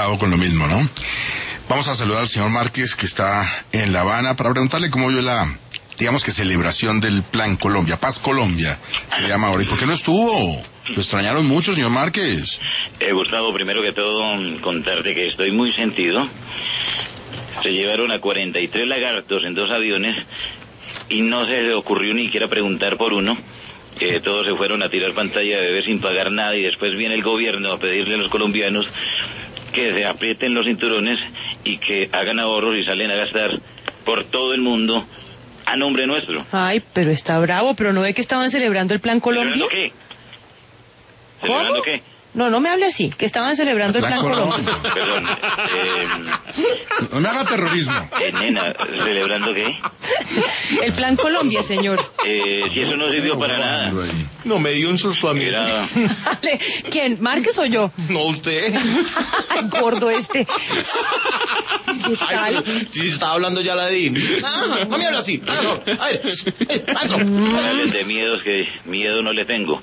hago con lo mismo, ¿no? Vamos a saludar al señor Márquez, que está en La Habana, para preguntarle cómo vio la, digamos que celebración del Plan Colombia, Paz Colombia, se llama ahora. ¿Y por qué no estuvo? Lo extrañaron mucho, señor Márquez. Gustavo, primero que todo, contarte que estoy muy sentido. Se llevaron a 43 lagartos en 2 aviones y no se le ocurrió ni siquiera preguntar por uno. Todos se fueron a tirar pantalla de bebé sin pagar nada y después viene el gobierno a pedirle a los colombianos que se aprieten los cinturones y que hagan ahorros y salen a gastar por todo el mundo a nombre nuestro. Ay, pero está bravo, pero ¿no ve que estaban celebrando el Plan Colombia? ¿Celebrando qué? ¿Celebrando qué? No me hable así, que estaban celebrando el Plan Colombia. Perdón, no me haga terrorismo. Nena, ¿celebrando qué? El Plan Colombia, señor. Si eso no sirvió para nada. No, me dio un susto a mí. Era... ¿Quién? ¿Márquez o yo? No, usted. Ay, gordo este. ¿Qué tal? Sí, estaba hablando ya la de... No me habla así. A ver, Háblales de miedos, que miedo no le tengo.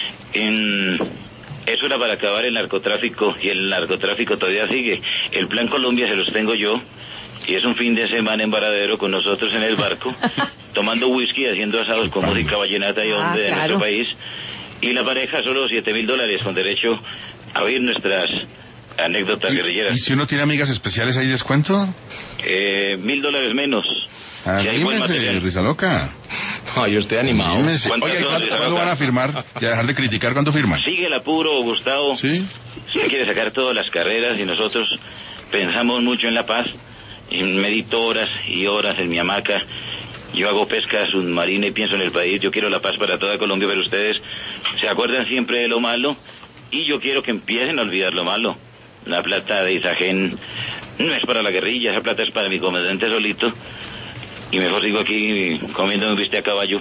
Eso era para acabar el narcotráfico y el narcotráfico todavía sigue. El Plan Colombia se los tengo yo y es un fin de semana en Varadero con nosotros en el barco, tomando whisky, haciendo asados con música vallenata y onda de nuestro país. Y la pareja solo $7,000 con derecho a oír nuestras anécdotas guerrilleras. ¿Y si uno tiene amigas especiales, hay descuento? $1,000 menos. Anímese, risa loca. Ay, yo estoy animado. Anímese. Oye, ¿cuándo van a firmar? Ya dejar de criticar, ¿cuándo firman? Sigue el apuro, Gustavo. ¿Sí? Usted quiere sacar todas las carreras y nosotros pensamos mucho en la paz. Y medito horas y horas en mi hamaca. Yo hago pesca submarina y pienso en el país. Yo quiero la paz para toda Colombia, pero ustedes se acuerdan siempre de lo malo. Y yo quiero que empiecen a olvidar lo malo. La plata de Isagen no es para la guerrilla, esa plata es para mi comandante solito. Y mejor sigo aquí comiendo un bistec a caballo.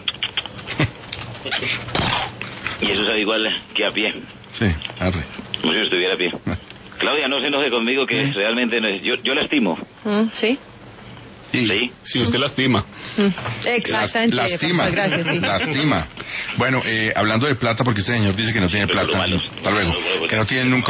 Y eso sabe igual que a pie. Sí, arre. Como si yo estuviera a pie. Claudia, no se enoje conmigo, que realmente no es... Yo lastimo. ¿Sí? Sí. Sí, usted lastima. Exactamente. Lastima. Pascual, gracias, sí. Lastima. Bueno, hablando de plata, porque este señor dice que no tiene plata. Malo. Hasta luego. Que no tiene nunca